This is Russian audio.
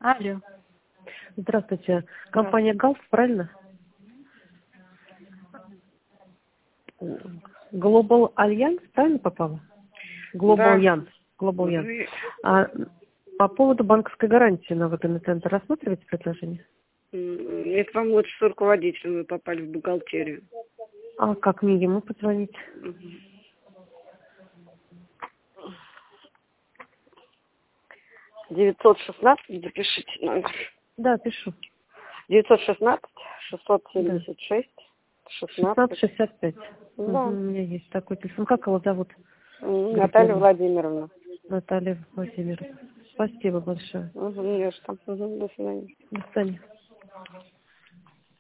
Алло. Здравствуйте. Компания «Галф», правильно? Global Alliance, правильно попала? Global Да. Alliance. Global Alliance. А по поводу банковской гарантии на выданный центр рассматриваете предложение? Это вам лучше с руководителем, вы попали в бухгалтерию. А как мне ему позвонить? 916, запишите номер. Да, пишу. 916 Да. 676 16. 1665. Да. У меня есть такой телефон. Как его зовут? Наталья Владимировна. Наталья Владимировна. Спасибо большое. Не за что. До свидания. До свидания.